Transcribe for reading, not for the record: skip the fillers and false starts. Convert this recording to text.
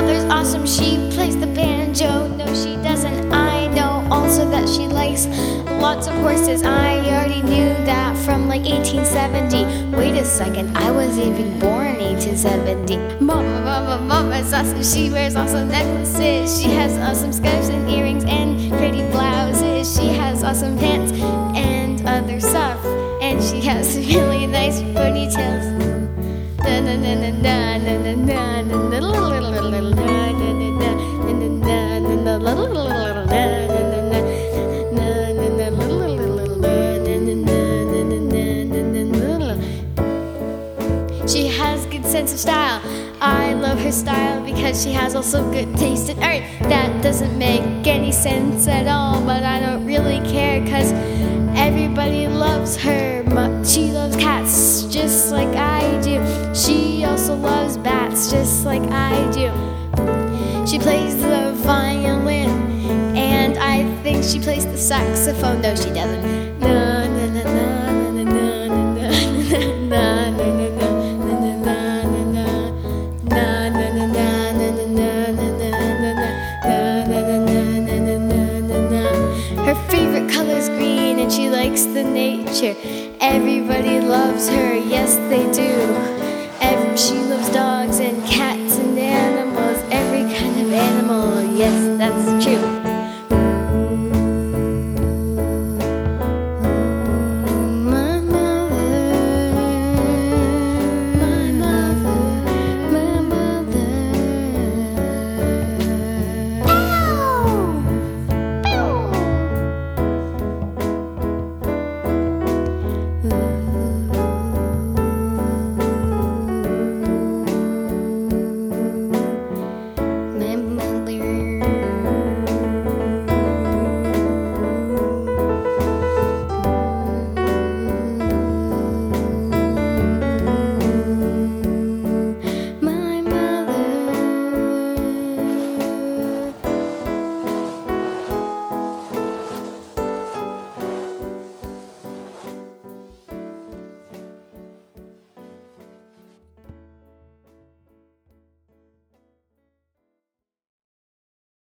mother's awesome, she plays the banjo. No, she doesn't. I know also that she likes lots of horses. I already knew that from like 1870. Wait a second, I was even born 1870. Mama's awesome. She wears awesome necklaces. She has awesome scarves and earrings and pretty blouses. She has awesome pants and other stuff. And she has really nice ponytails. She has good sense of style. I love her style because she has also good taste in art. That doesn't make any sense at all, but I don't really care because everybody loves her. She loves cats just like I do. She also loves bats just like I do. She plays the violin and I think she plays the saxophone. No, she doesn't. Na na na na na na na na na. Her favorite color's green and she likes the nature. Everybody loves her, yes they do.